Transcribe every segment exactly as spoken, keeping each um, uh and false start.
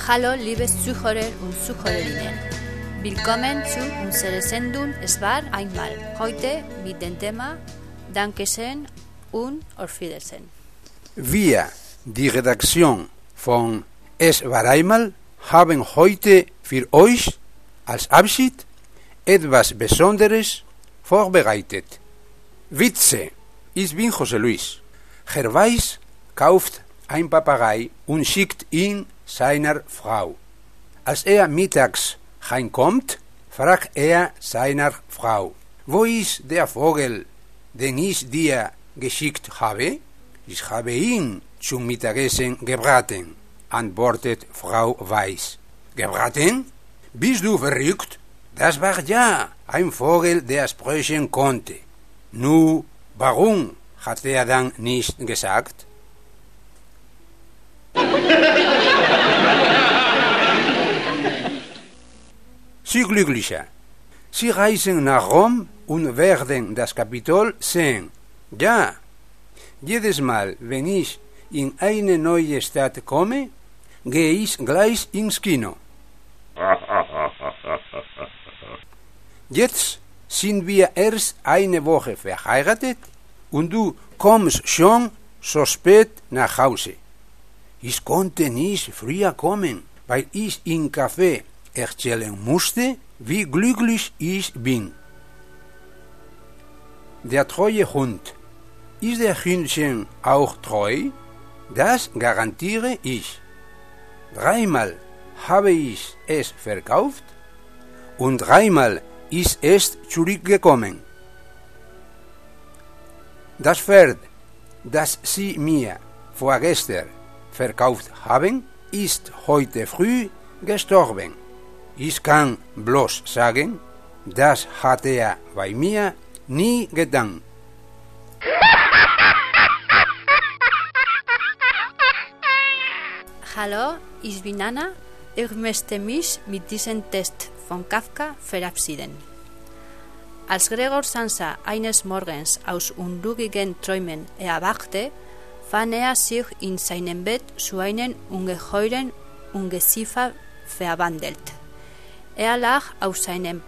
Hallo, liebe Zuhörer und Zuhörerinnen. Willkommen zu unserer Sendung Es war einmal. Heute mit dem Thema Dankeschön und Auf Wiedersehen. Wir, die Redaktion von Es war einmal, haben heute für euch als Abschied etwas Besonderes vorbereitet. Witze, ich bin José Luis. Herr Weiß kauft ein Papagei und schickt ihn seiner Frau. Als er mittags heimkommt, fragt er seiner Frau, wo ist der Vogel, den ich dir geschickt habe? Ich habe ihn zum Mittagessen gebraten, antwortet Frau Weiß. Gebraten? Bist du verrückt? Das war ja ein Vogel, der sprechen konnte. Nu, warum hat er dann nicht gesagt? Sie Glücklicher. Sie reisen nach Rom und werden das Kapitol sehen. Ja, jedes Mal, wenn ich in eine neue Stadt komme, gehe ich gleich ins Kino. Jetzt sind wir erst eine Woche verheiratet und du kommst schon so spät nach Hause. Ich konnte nicht früher kommen, weil ich im Café erzählen musste, wie glücklich ich bin. Der treue Hund. Ist der Hündchen auch treu? Das garantiere ich. Dreimal habe ich es verkauft und dreimal ist es zurückgekommen. Das Pferd, das Sie mir vorgestern verkauft haben, ist heute früh gestorben. Ich kann bloß sagen, das hat er bei mir nie getan. Hallo, ich bin Anna. Ich möchte mich mit diesem Text von Kafka verabschieden. Als Gregor Samsa eines Morgens aus unruhigen Träumen erwachte, fand er sich in seinem Bett zu einem ungeheuren Ungeziefer verwandelt. Er lag auf seinem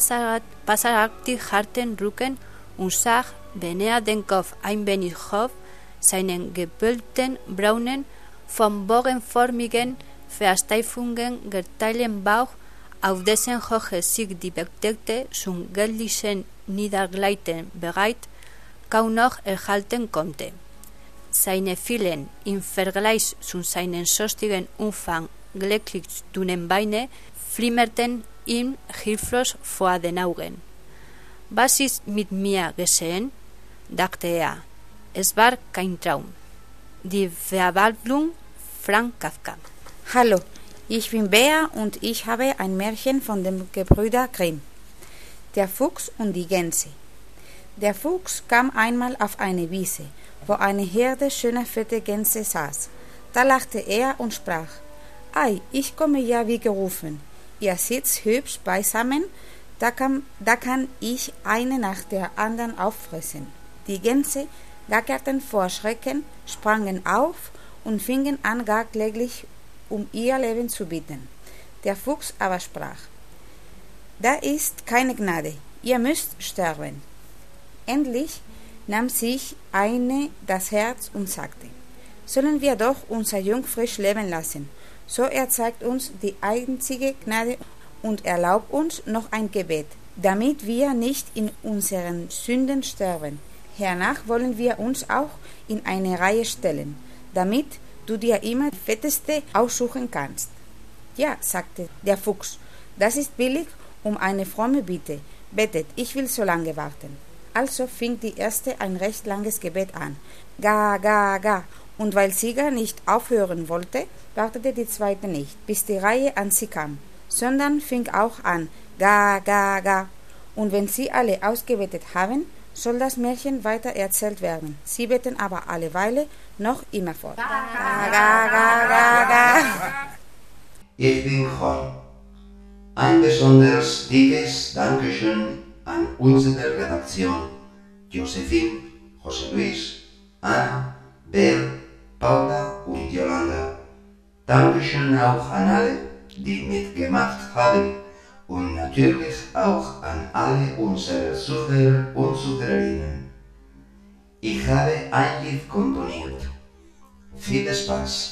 passartig harten Rücken und sah, wenn er den Kopf ein wenig hob, seinen gebölkten, braunen, vom bogenförmigen Versteifungen geteilten Bauch, auf dessen Höhe sich die bedeckte, zum gelblichen Niedergleiten bereit, kaum noch erhalten konnte. Seine vielen, im Vergleich zu seinem sonstigen Umfang gleich dünnen Beine, flimmerten ihm hilflos vor den Augen. Was ist mit mir geschehen? Dachte er. Es war kein Traum. Die Verwandlung Franz Kafka. Hallo, ich bin Bea und ich habe ein Märchen von den Gebrüder Grimm. Der Fuchs und die Gänse. Der Fuchs kam einmal auf eine Wiese, wo eine Herde schöner fette Gänse saß. Da lachte er und sprach: Ei, ich komme ja wie gerufen. Ihr sitzt hübsch beisammen, da kann, da kann ich eine nach der anderen auffressen. Die Gänse gackerten vor Schrecken, sprangen auf und fingen an, gar kläglich um ihr Leben zu bitten. Der Fuchs aber sprach: Da ist keine Gnade, ihr müsst sterben. Endlich nahm sich eine das Herz und sagte: Sollen wir doch unser Jung frisch leben lassen? So erzeigt uns die einzige Gnade und erlaubt uns noch ein Gebet, damit wir nicht in unseren Sünden sterben. Hernach wollen wir uns auch in eine Reihe stellen, damit du dir immer die fetteste aussuchen kannst. Ja, sagte der Fuchs, das ist billig um eine fromme Bitte. Betet, ich will so lange warten. Also fing die erste ein recht langes Gebet an. Ga, ga, ga. Und weil Sieger nicht aufhören wollte, wartete die zweite nicht, bis die Reihe an sie kam, sondern fing auch an, ga, ga, ga. Und wenn sie alle ausgebetet haben, soll das Märchen weiter erzählt werden. Sie beten aber alle Weile noch immer fort. Ga, ga, ga, ga, ga. Ich bin Jorge. Ein besonders dickes Dankeschön an unsere Redaktion. Josephine, José Luis, Anna, Bel, Paula und Yolanda. Dankeschön auch an alle, die mitgemacht haben und natürlich auch an alle unsere Zuhörer und Zuhörerinnen. Ich habe ein Lied komponiert. Viel Spaß!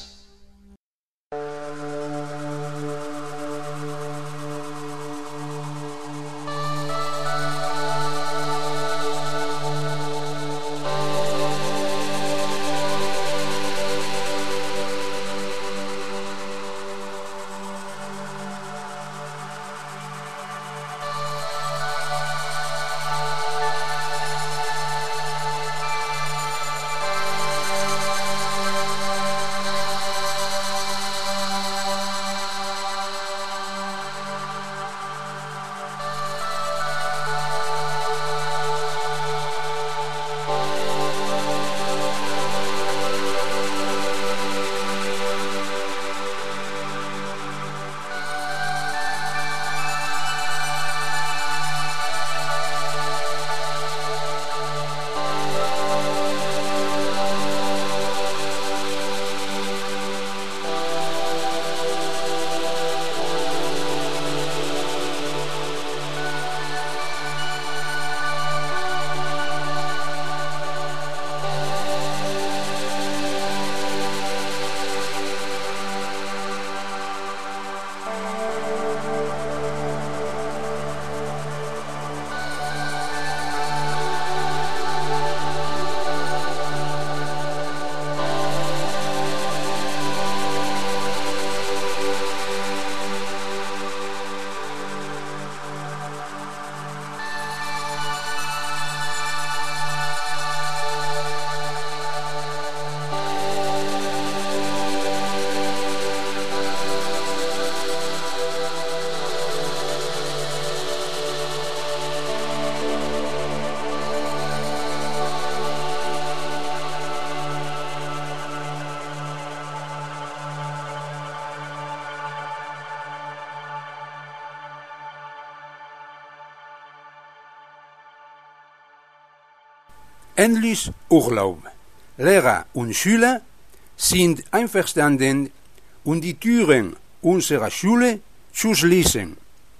Endlich Urlaub. Lehrer und Schüler sind einverstanden, um die Türen unserer Schule zu schließen.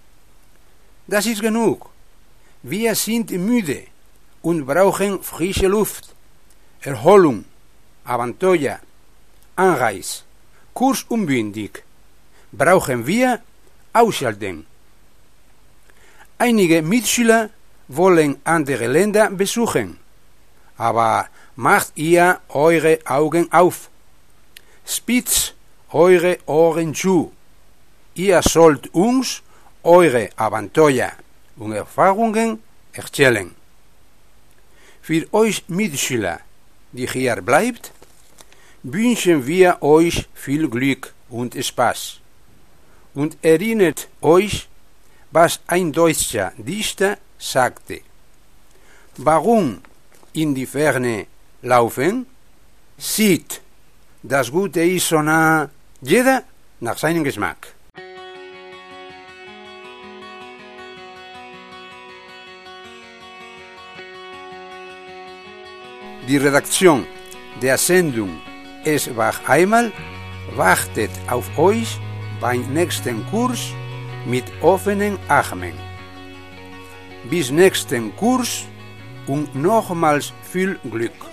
Das ist genug. Wir sind müde und brauchen frische Luft, Erholung, Abenteuer, Anreiz. Kurzumwindig brauchen wir ausschalten. Einige Mitschüler wollen andere Länder besuchen. Aber macht ihr eure Augen auf. Spitzt eure Ohren zu. Ihr sollt uns eure Abenteuer und Erfahrungen erzählen. Für euch Mitschüler, die hier bleibt, wünschen wir euch viel Glück und Spaß. Und erinnert euch, was ein deutscher Dichter sagte. Warum in die Ferne laufen? Sieht, das Gute ist so nah, jeder nach seinem Geschmack. Die Redaktion der Sendung Es war einmal wartet auf euch beim nächsten Kurs mit offenen Armen. Bis nächsten Kurs und nochmals viel Glück.